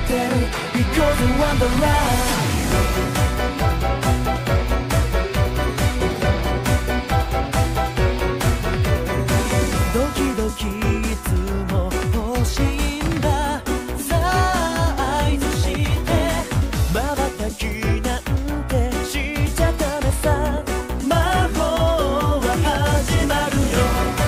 ってる Because of Wonderlandドキドキいつも欲しいんださあ合図して瞬きなんてしちゃダメさ魔法は始まるよ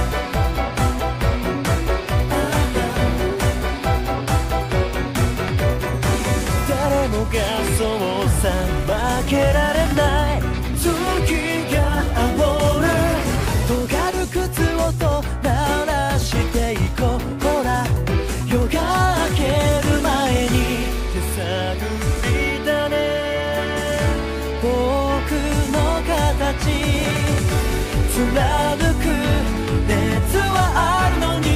誰もがそうさ負けられない月が煽る尖る靴音鳴らしていこうほら夜が明ける前に手探りだね僕の形貫く熱はあるのに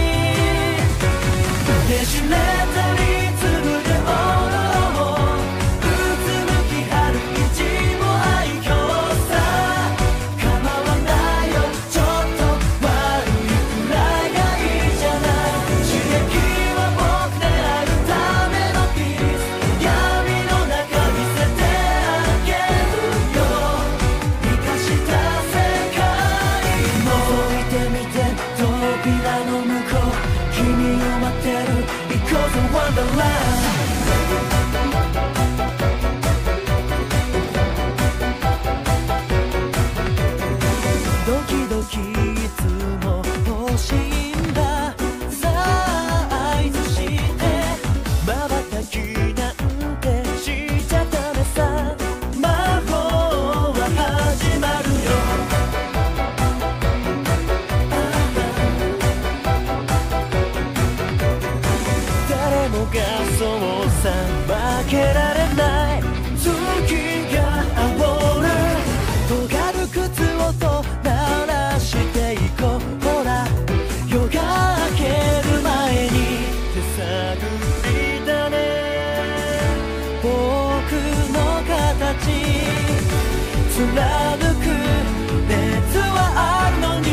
ねじれたリズムでうつむき張る意地も愛嬌さ構わないよちょっと悪いくらいがいいじゃない刺激は僕であるためのピース闇の中見せてあげるよ生かした世界覗いてみて扉の向こう君を待ってる Because of Wonderlandドキドキいつも欲しいんださあ合図して瞬きなんてしちゃダメさ魔法は始まるよ誰もがそうさ負けられない月が煽る尖る靴音鳴らしていこうほら夜が明ける前に手探りだね僕の形貫く熱はあるのに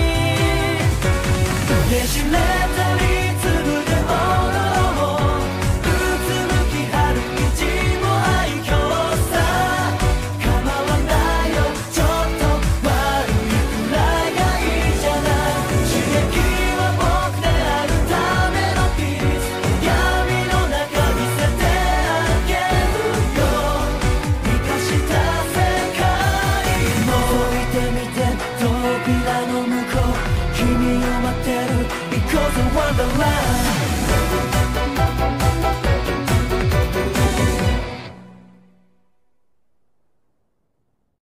ねじれたリズムでうつむき張る意地も愛嬌さ構わないよちょっと悪いくらいがいいじゃない刺激は僕であるためのピース闇の中見せてあげるよ生かした世界覗いてみて扉の向こう君を待ってる Because of Wonderland